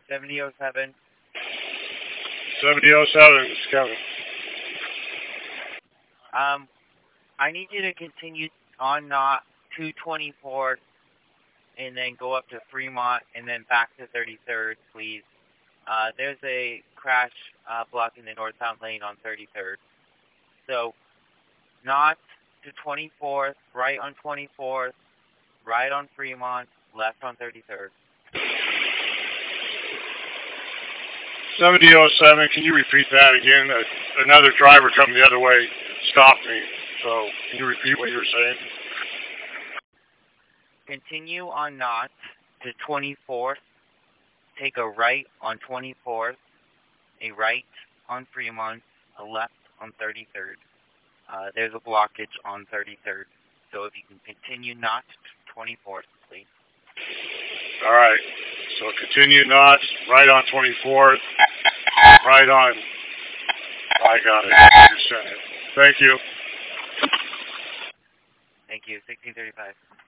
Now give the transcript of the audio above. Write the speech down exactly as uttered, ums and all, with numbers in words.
seventy oh seven. seventy oh seven, it's Kevin. Um, I need you to continue on Knott to twenty-fourth and then go up to Fremont and then back to thirty-third, please. Uh, there's a crash uh, blocking the northbound lane on thirty-third. So, Knott to twenty-fourth, right on twenty-fourth, right on Fremont, left on thirty-third. seventy oh seven, can you repeat that again? Uh, another driver coming the other way stopped me. So, can you repeat what you were saying? Continue on Knott to twenty-fourth. Take a right on twenty-fourth, a right on Fremont, a left on thirty-third. Uh, there's a blockage on thirty-third. So if you can continue Knott to twenty-fourth, please. All right. So continue Knott, right on twenty-fourth, right on. I got it. You sent it. Thank you. Thank you. sixteen thirty-five.